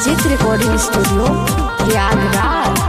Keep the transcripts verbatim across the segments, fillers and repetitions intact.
Manjeet recording studio Prayagraj.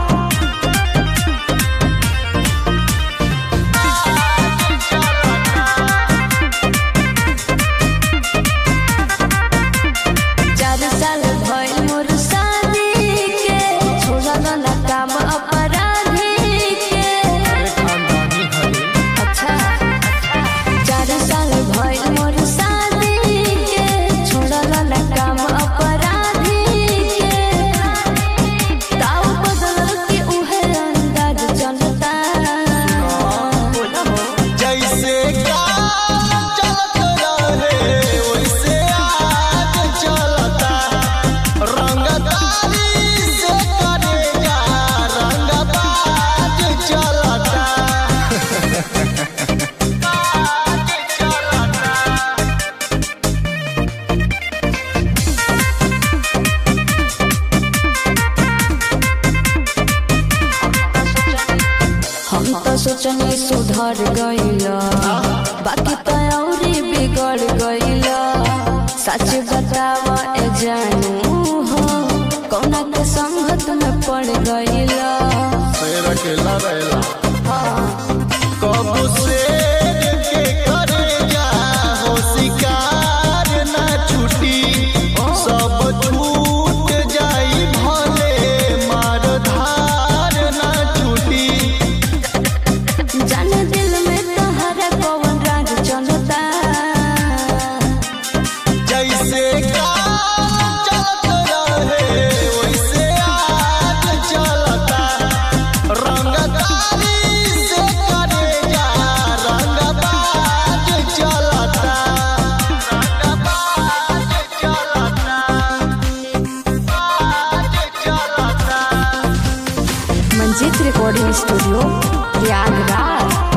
सोचनी सुधर गईला बाकी तो औरी बिगड़ गईला। सच बतावा ए जानू हो कौना के संगत में पड़ गईला। शेर अकेला रहेला कब शेर के करे जा हो शिकार ना छुटी सब छूट जाई भले मार धार ना छुटी। जाने दिल में तोहरा कौन राग चलता जैसे काम चलत रहे वैसे आज चलता। रंगदारी से करे जा रंगबाज चलता। रंगबाज चलता बाज चलता। Manjeet recording studio Prayagraj.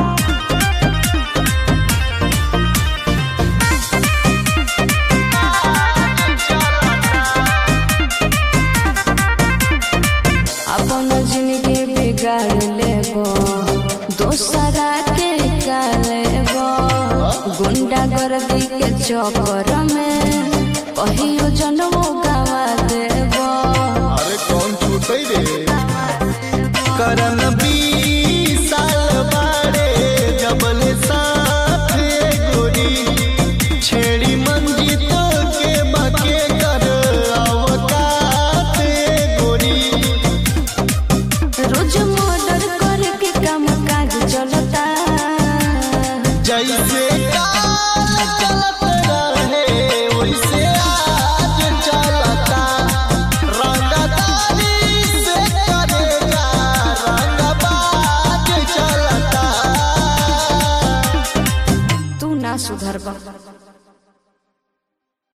अपन जिंदगी बिगाड़ लेबो दोसरा के का लेबो। गुंडा गर्दी के चक्कर में कहियो जनमो गवा देबो। अरे कौन छूटे रे करन बीस साल बाड़े जबल साथ गोरी छेड़ी मंजित के बाके कर अवकात गोरी। रोज मर्डर करके काम काज चलता जैसे काल चलत रहे वैसे आज चलता। रंगदारी से करे जा रंगबाज चलता। तू ना सुधरबा।